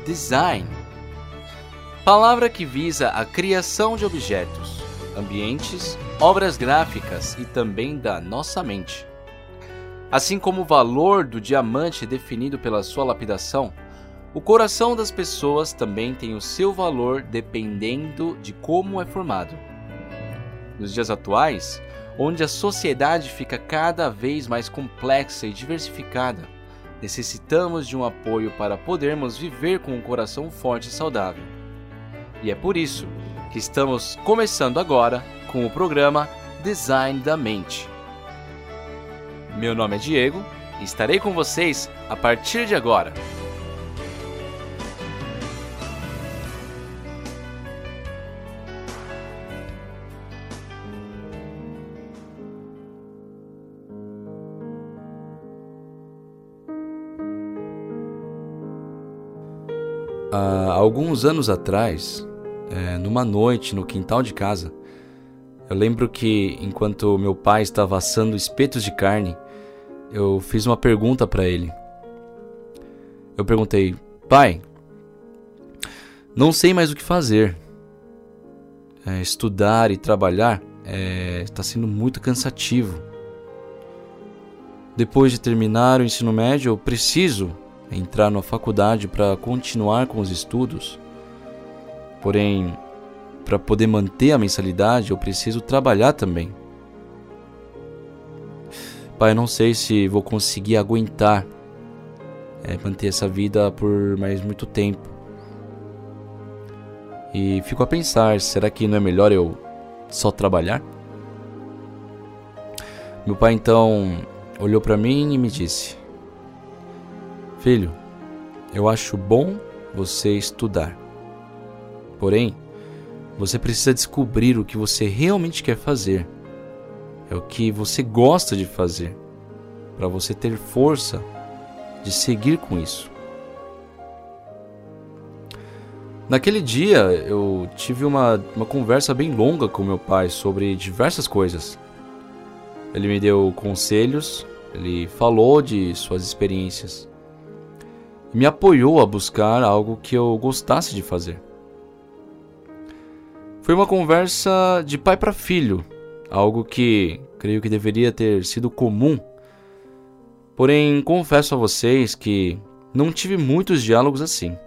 design, palavra que visa a criação de objetos, ambientes, obras gráficas e também da nossa mente. Assim como o valor do diamante é definido pela sua lapidação, o coração das pessoas também tem o seu valor dependendo de como é formado. Nos dias atuais, onde a sociedade fica cada vez mais complexa e diversificada, necessitamos de um apoio para podermos viver com um coração forte e saudável. E é por isso que estamos começando agora com o programa Design da Mente. Meu nome é Diego e estarei com vocês a partir de agora. Há alguns anos atrás, numa noite no quintal de casa, eu lembro que enquanto meu pai estava assando espetos de carne, eu fiz uma pergunta para ele. Eu perguntei: pai, não sei mais o que fazer. Estudar e trabalhar está sendo muito cansativo. Depois de terminar o ensino médio, eu preciso entrar na faculdade para continuar com os estudos. Porém, para poder manter a mensalidade, eu preciso trabalhar também. Pai, eu não sei se vou conseguir aguentar manter essa vida por mais muito tempo. E fico a pensar, será que não é melhor eu só trabalhar? Meu pai então olhou para mim e me disse: filho, eu acho bom você estudar. Porém, você precisa descobrir o que você realmente quer fazer. É o que você gosta de fazer, para você ter força de seguir com isso. Naquele dia, eu tive uma conversa bem longa com meu pai sobre diversas coisas. Ele me deu conselhos, ele falou de suas experiências. Me apoiou a buscar algo que eu gostasse de fazer. Foi uma conversa de pai para filho, algo que creio que deveria ter sido comum. Porém, confesso a vocês que não tive muitos diálogos assim,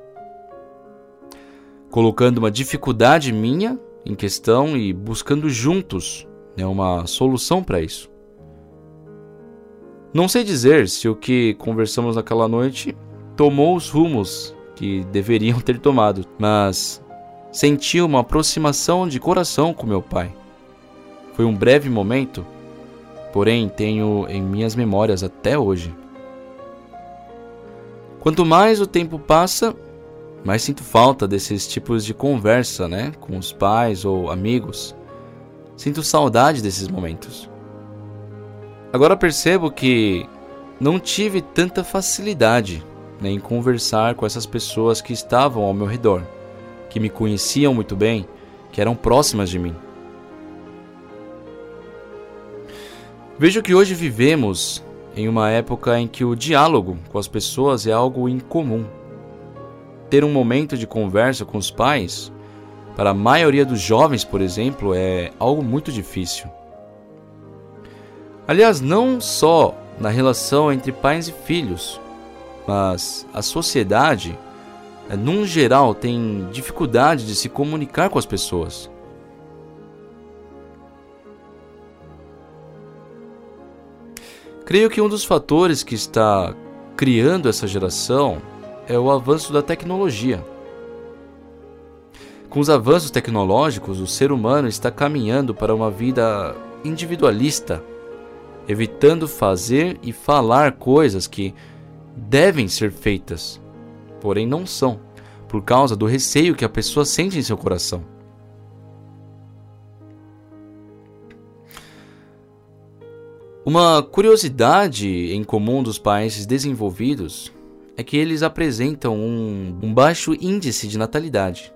colocando uma dificuldade minha em questão e buscando juntos uma solução para isso. Não sei dizer se o que conversamos naquela noite tomou os rumos que deveriam ter tomado, mas senti uma aproximação de coração com meu pai. Foi um breve momento, porém tenho em minhas memórias até hoje. Quanto mais o tempo passa, mais sinto falta desses tipos de conversa, com os pais ou amigos. Sinto saudade desses momentos. Agora percebo que não tive tanta facilidade em conversar com essas pessoas que estavam ao meu redor, que me conheciam muito bem, que eram próximas de mim. Vejo que hoje vivemos em uma época em que o diálogo com as pessoas é algo incomum. Ter um momento de conversa com os pais, para a maioria dos jovens, por exemplo, é algo muito difícil. Aliás, não só na relação entre pais e filhos, mas a sociedade, num geral, tem dificuldade de se comunicar com as pessoas. Creio que um dos fatores que está criando essa geração é o avanço da tecnologia. Com os avanços tecnológicos, o ser humano está caminhando para uma vida individualista, evitando fazer e falar coisas que devem ser feitas, porém não são, por causa do receio que a pessoa sente em seu coração. Uma curiosidade em comum dos países desenvolvidos é que eles apresentam um baixo índice de natalidade.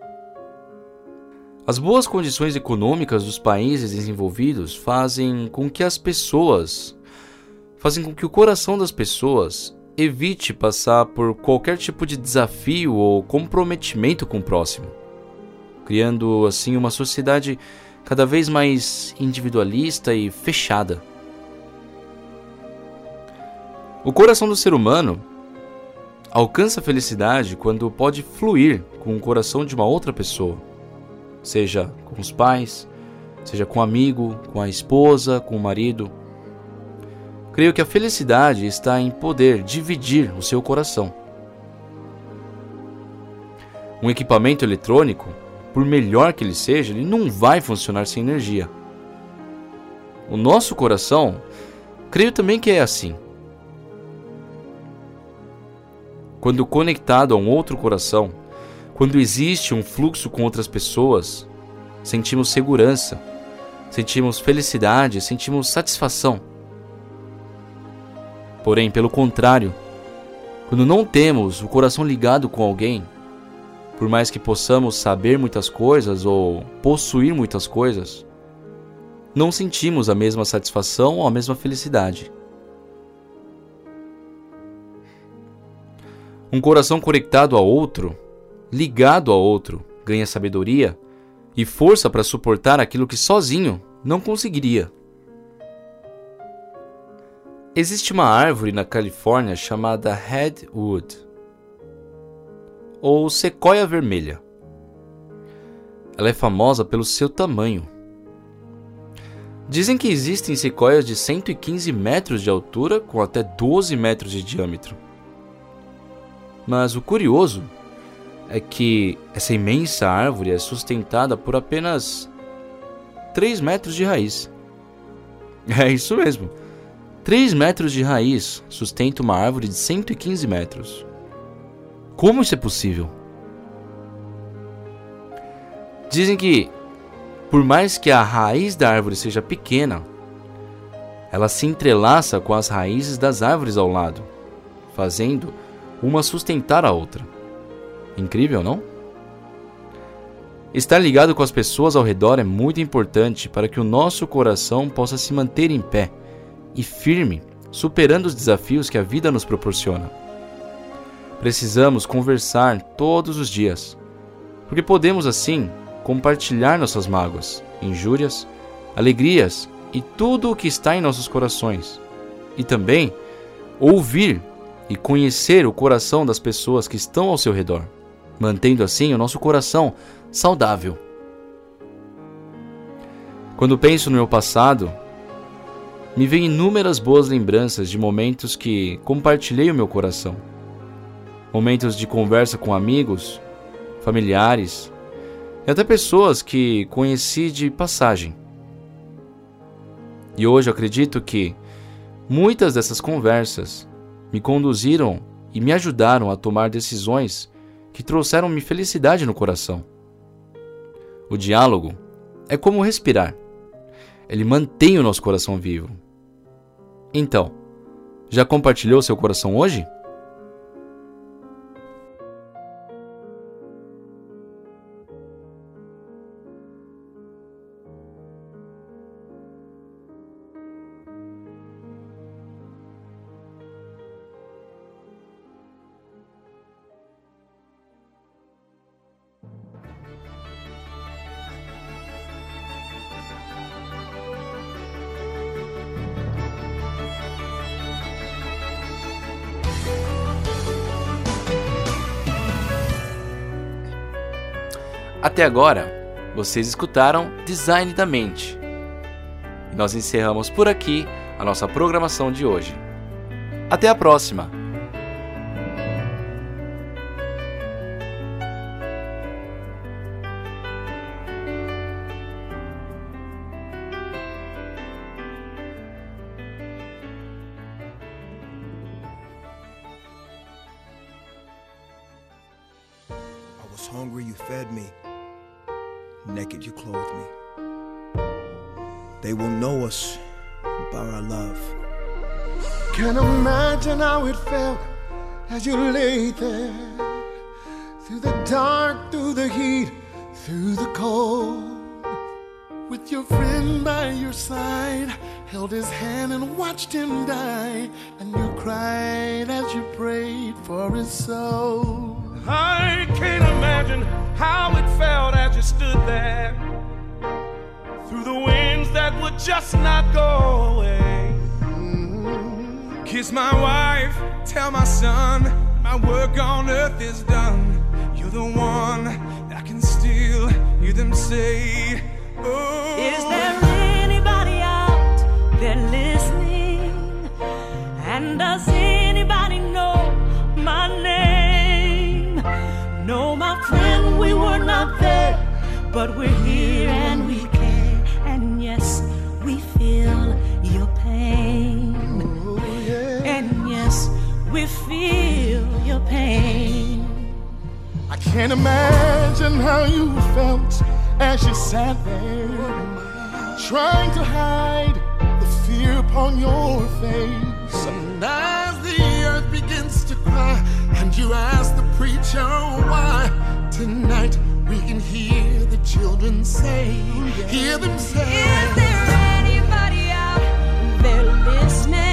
As boas condições econômicas dos países desenvolvidos fazem com que o coração das pessoas evite passar por qualquer tipo de desafio ou comprometimento com o próximo, criando assim uma sociedade cada vez mais individualista e fechada. O coração do ser humano alcança a felicidade quando pode fluir com o coração de uma outra pessoa, seja com os pais, seja com um amigo, com a esposa, com o marido. Creio que a felicidade está em poder dividir o seu coração. Um equipamento eletrônico, por melhor que ele seja, ele não vai funcionar sem energia. O nosso coração, creio também que é assim. Quando conectado a um outro coração, quando existe um fluxo com outras pessoas, sentimos segurança, sentimos felicidade, sentimos satisfação. Porém, pelo contrário, quando não temos o coração ligado com alguém, por mais que possamos saber muitas coisas ou possuir muitas coisas, não sentimos a mesma satisfação ou a mesma felicidade. Um coração conectado a outro, ligado a outro, ganha sabedoria e força para suportar aquilo que sozinho não conseguiria. Existe uma árvore na Califórnia chamada Redwood, ou sequoia vermelha. Ela é famosa pelo seu tamanho. Dizem que existem sequoias de 115 metros de altura com até 12 metros de diâmetro. Mas o curioso é que essa imensa árvore é sustentada por apenas 3 metros de raiz. É isso mesmo. 3 metros de raiz sustenta uma árvore de 115 metros. Como isso é possível? Dizem que, por mais que a raiz da árvore seja pequena, ela se entrelaça com as raízes das árvores ao lado, fazendo uma sustentar a outra. Incrível, não? Estar ligado com as pessoas ao redor é muito importante para que o nosso coração possa se manter em pé e firme, superando os desafios que a vida nos proporciona. Precisamos conversar todos os dias, porque podemos assim compartilhar nossas mágoas, injúrias, alegrias e tudo o que está em nossos corações, e também ouvir e conhecer o coração das pessoas que estão ao seu redor, mantendo assim o nosso coração saudável. Quando penso no meu passado, me vêm inúmeras boas lembranças de momentos que compartilhei o meu coração. Momentos de conversa com amigos, familiares e até pessoas que conheci de passagem. E hoje eu acredito que muitas dessas conversas me conduziram e me ajudaram a tomar decisões que trouxeram-me felicidade no coração. O diálogo é como respirar. Ele mantém o nosso coração vivo. Então, já compartilhou seu coração hoje? Até agora, vocês escutaram Design da Mente. E nós encerramos por aqui a nossa programação de hoje. Até a próxima! I was hungry, you fed me. Naked, you clothed me. They will know us by our love. Can't imagine how it felt as you lay there, through the dark, through the heat, through the cold, with your friend by your side, held his hand and watched him die, and you cried as you prayed for his soul. I can't imagine how it felt as you stood there through the winds that would just not go away. Kiss my wife, tell my son, my work on earth is done. You're the one that can still hear them say, oh. Is there anybody out there listening? And does anybody know my name? No, my friend, we were not there, but we're here and we care. And yes, we feel your pain. Oh, yeah. And yes, we feel your pain. I can't imagine how you felt as you sat there, trying to hide the fear upon your face. And as the earth begins to cry, and you ask the preacher why, tonight we can hear the children say, hear them say, Is there anybody out there listening?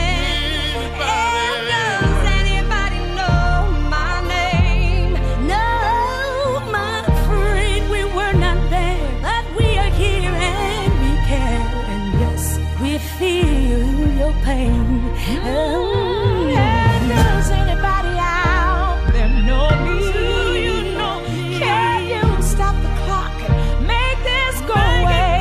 And does anybody know my name? No, my friend, we were not there, but we are here and we care. And yes, we feel your pain. And does anybody out there know me? Do you know me? Can you stop the clock and make this go away?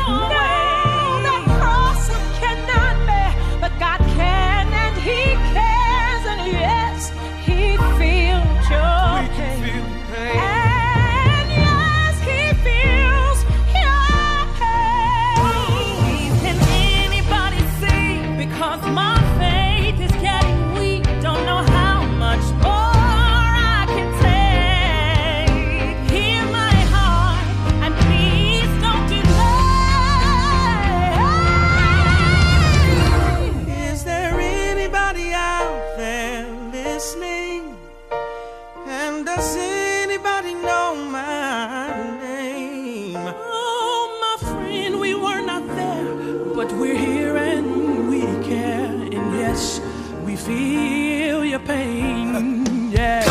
No, the cross I cannot bear, but God can and He cares. And yes, He feels your We can pain. feel the pain. And yes, He feels your pain. Can anybody see? Because my faith is getting weak. Don't know how much more I can take. Hear my heart and please don't delay. Is there anybody out there listening? And does anybody know my name? Oh, my friend, we were not there, but we're here and we care. And yes, we feel your pain. Yeah.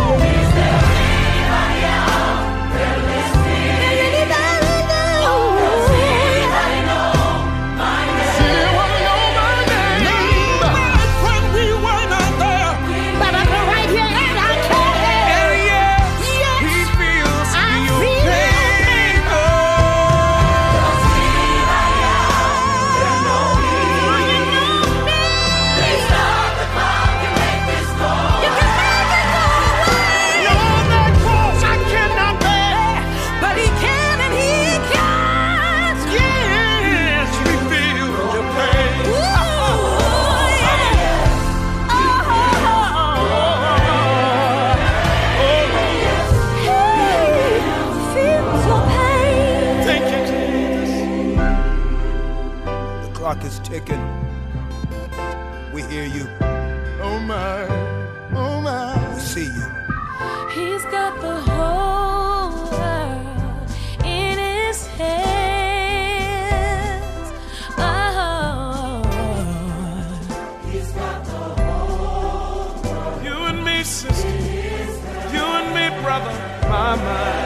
But He can and He can. Yes, we feel your pain. Ooh, yeah. Feels your pain. Thank you, Jesus. The clock is ticking. We hear you. oh my, oh my. We see you. He's got the whole world in His hands. Oh. You and me, sister. You and me, brother. My, my.